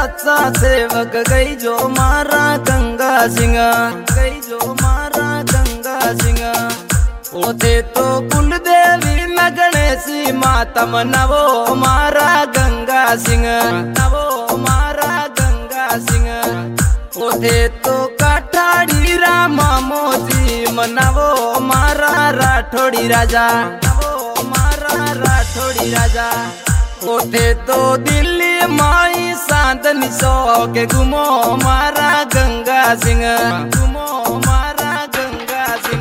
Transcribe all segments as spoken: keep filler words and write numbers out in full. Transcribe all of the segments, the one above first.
साचा सेवक गई जो मारा गंगा सिंह, गई जो मारा गंगा सिंह। ओते तो कुलदेवी में गणेशी माता नवो मारा गंगा सिंह, नवो मारा गंगा सिंह। ओते तो काठाड़ी रामा मोजी मनावो मारा राठौड़ी राजा, नवो मारा राठौड़ी राजा। ओते तो दिल्ली माई सांदनी सो के घूमो मारा गंगा सिंह, घूमो मारा गंगा सिंह।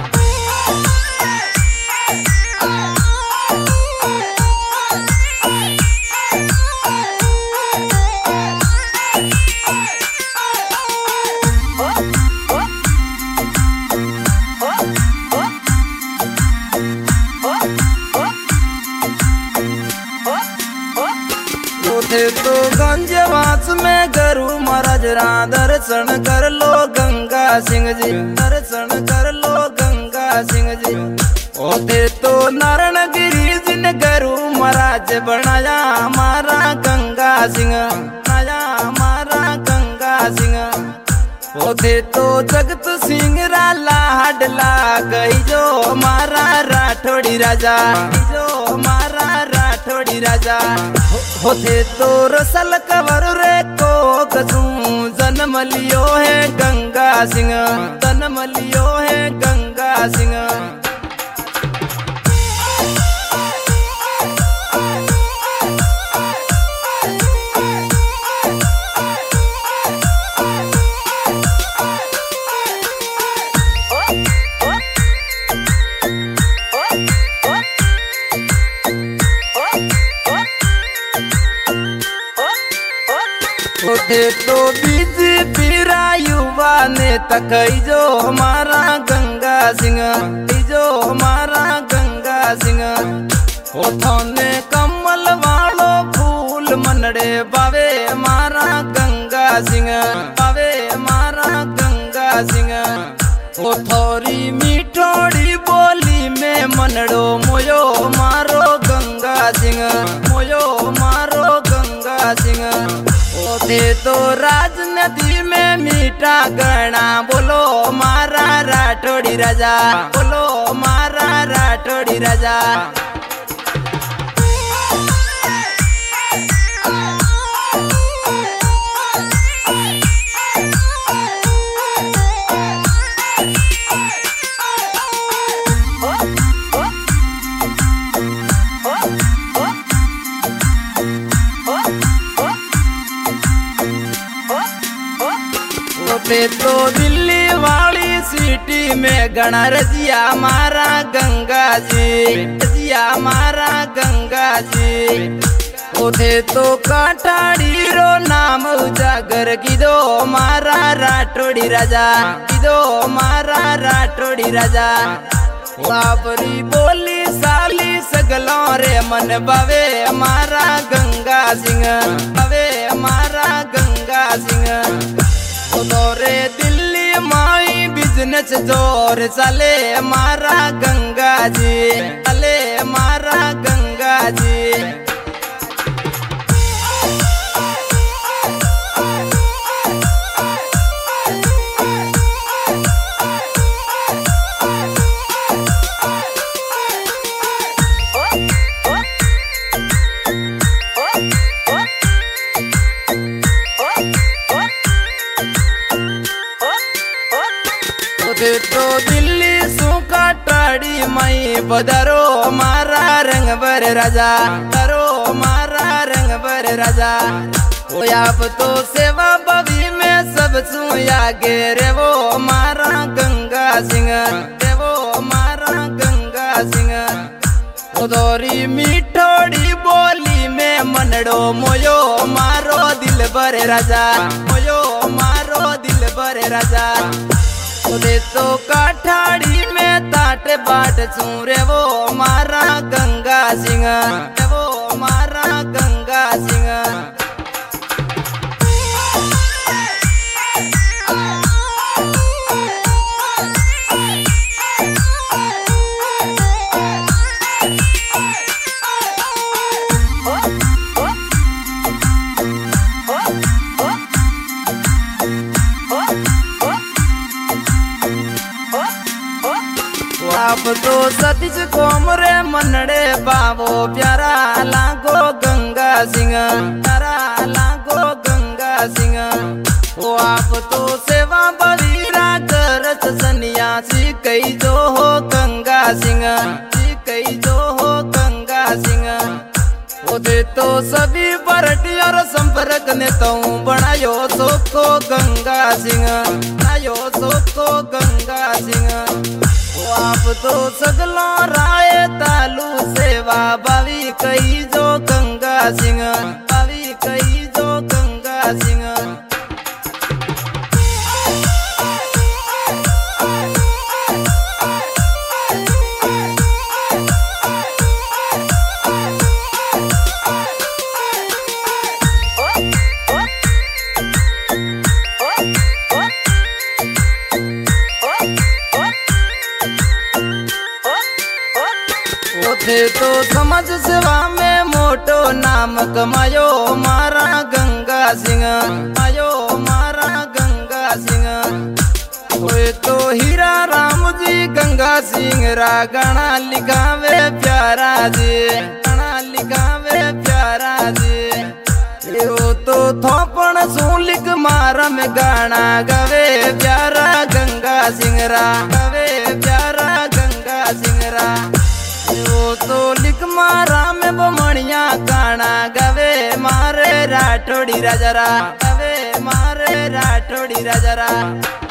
तो गंजवास में गरु महाराज रा दर्शन कर लो गंगा सिंह जी, दर्शन कर लो गंगा सिंह जी। ओते तो नारायण गिरी जी ने गरु महाराज बनाया हमारा गंगा सिंह, बनाया हमारा गंगा सिंह। ओते तो जगत सिंह राला हडला गई जो हमारा राठौड़ी राजा, जो हमारा राठौड़ी राजा। होते तो रसल कवर रे को कसू जन्म लियो है गंगा सिंह, जन्म लियो है गंगा सिंह। ओते तो बीजेपी रा युवा नेता कही जो हमारा गंगा सिंह, जो हमारा गंगा सिंह। ओथोने कमल वालो फूल मनड़े बावे मारा गंगा सिंह, बावे मारा गंगा सिंह। ओथोरी मीठोड़ी बोली में मनड़ो मोयो मारो गंगा सिंह, मोयो मारो गंगा सिंह। ओते तो राजनीति में मीठा गणा बोलो मारा राठौड़ी राजा, बोलो मारा राठौड़ी राजा। ओते तो दिल्ली वाली सिटी में गणा रजिया मारा गंगा जी, रजिया मारा गंगा जी। ओते तो काठाड़ी रो नाम उजागर किदो मारा राठौड़ी राजा, किदो मारा राठौड़ी राजा। बाबरी बोली साली सगलों रे मन बावे मारा गंगा सिंह, बावे मारा गंगा सिंह। दौरे दिल्ली माई बिजनेस जोर चले मारा गंगा जी, चले मारा गंगा जी। तो दिल्ली सुखा टाड़ी मई बदरो मारा रंग बर राजा, दरो मारा रंग बर राजा। ओ आप तो सेवा बवी में सब सुया गे रे वो मारा गंगा सिंह, रे वो मारा गंगा सिंह। उदोरी मीठोड़ी बोली में मनड़ो मोयो मारो दिल बर राजा, मोयो मारो दिल बर राजा। ओते तो काठाड़ी में ताट बाट चूरे वो मारा गंगा सिंह, वो मारा गंगा सिंह। Oh आप तो सतीश कोमरे मनड़े बाबो प्यारा लागो गंगा सिंह प्यारा लागो गंगा सिंह। ओ आप तो सेवा बवीरा करत सन्यासी कई जो हो गंगा सिंह कई जो हो गंगा सिंह। ओ दे तो सभी बरटी और संपर्क ने तो बनायो सोको गंगा सिंह बनायो सोको गंगा सिंह। ओ आप तो सगलो राय तालू सेवा बावी कई जो गंगा सिंह बावी कई जो गंगा सिंह। थे तो समझ सेवा में मोटो नाम कमायो मारा गंगा सिंह मायो मारा गंगा सिंह। कोई तो हीरा राम जी गंगा सिंह रा गाना लिखावे प्यारा जी गाना लिखावे प्यारा जी। यो तो थोपन सूलिक मारा में गाना गवे प्यारा गंगा सिंह रा गवे प्यारा गंगा सिंह रा। वो तो लिख मारा में बमणिया गाना गवे मारे राठौड़ी राजरा गवे मारे राठौड़ी राजरा।